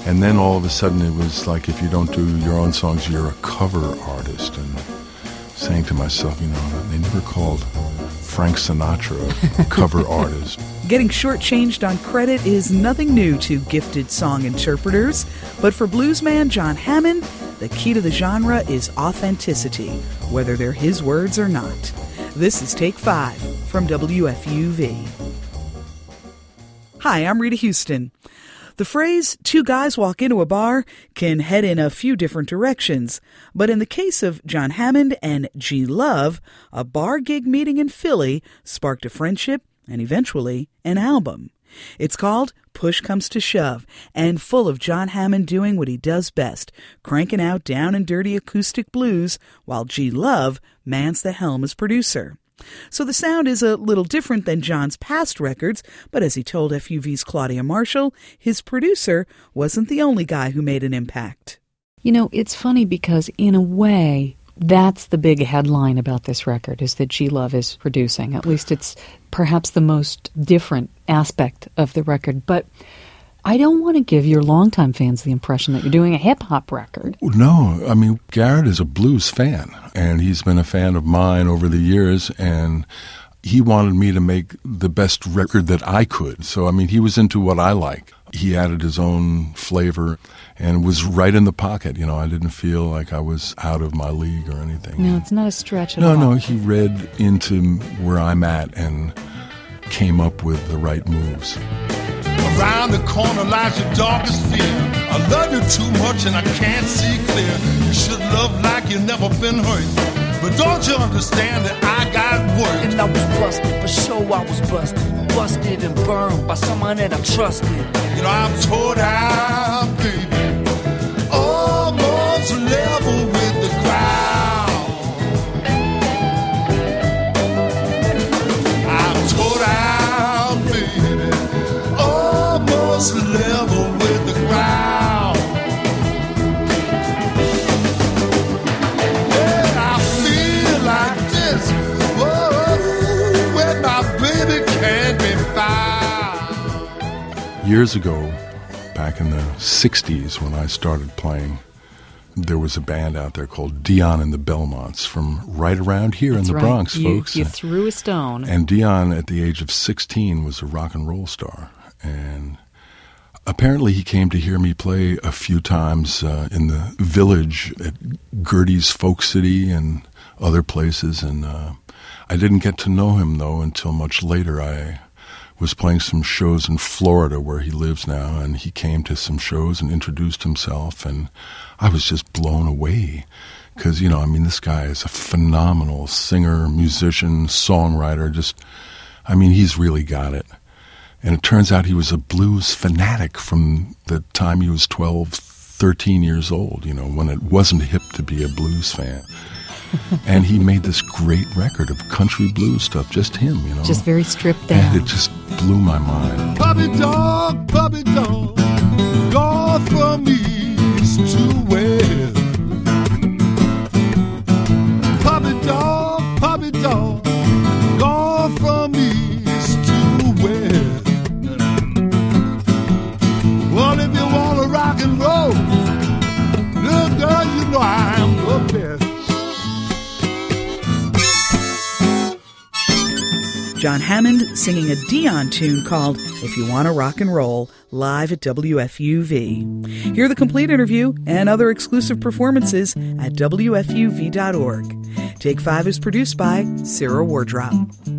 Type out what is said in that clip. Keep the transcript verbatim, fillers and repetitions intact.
And then all of a sudden it was like, if you don't do your own songs, you're a cover artist. And saying to myself, you know, they never called Frank Sinatra a cover artist. Getting shortchanged on credit is nothing new to gifted song interpreters, but for bluesman John Hammond, the key to the genre is authenticity, whether they're his words or not. This is Take Five from W F U V. Hi, I'm Rita Houston. The phrase, two guys walk into a bar, can head in a few different directions. But in the case of John Hammond and G. Love, a bar gig meeting in Philly sparked a friendship and eventually an album. It's called Push Comes to Shove, and full of John Hammond doing what he does best, cranking out down and dirty acoustic blues, while G. Love mans the helm as producer. So the sound is a little different than John's past records, but as he told F U V's Claudia Marshall, his producer wasn't the only guy who made an impact. You know, it's funny because in a way, that's the big headline about this record, is that G. Love is producing. At least it's perhaps the most different aspect of the record. But I don't want to give your longtime fans the impression that you're doing a hip-hop record. No, I mean, Garrett is a blues fan, and he's been a fan of mine over the years, and he wanted me to make the best record that I could. So, I mean, he was into what I like. He added his own flavor and was right in the pocket. You know, I didn't feel like I was out of my league or anything. No, it's not a stretch at no, all. No, no, he read into where I'm at and came up with the right moves. Around the corner lies your darkest fear. I love you too much and I can't see clear. You should love like you've never been hurt. But don't you understand that I got work? And I was busted, for sure I was busted. Busted and burned by someone that I trusted. You know, I'm tore out, baby. Almost level with the ground. I'm tore out, baby. Almost level with the ground. And I feel like this, whoa, when my baby can't be found. Years ago, back in the sixties when I started playing, there was a band out there called Dion and the Belmonts from right around here That's in the right. Bronx, you, folks. You threw a stone. And Dion, at the age of sixteen, was a rock and roll star. And apparently he came to hear me play a few times uh, in the Village at Gertie's Folk City and other places. And uh, I didn't get to know him, though, until much later. I was playing some shows in Florida where he lives now, and he came to some shows and introduced himself, and I was just blown away because, you know, I mean, this guy is a phenomenal singer, musician, songwriter, just, I mean, he's really got it. And it turns out he was a blues fanatic from the time he was twelve, thirteen years old, you know, when it wasn't hip to be a blues fan. And he made this great record of country blues stuff, just him, you know. Just very stripped down. And it just blew my mind. Puppy dog, puppy dog, go from east to west. Puppy dog, puppy dog, go from east to west. Well, if you want to rock and roll, little girl, you know I'm the best. John Hammond singing a Dion tune called If You Want to Rock and Roll, live at W F U V. Hear the complete interview and other exclusive performances at W F U V dot org. Take Five is produced by Sarah Wardrop.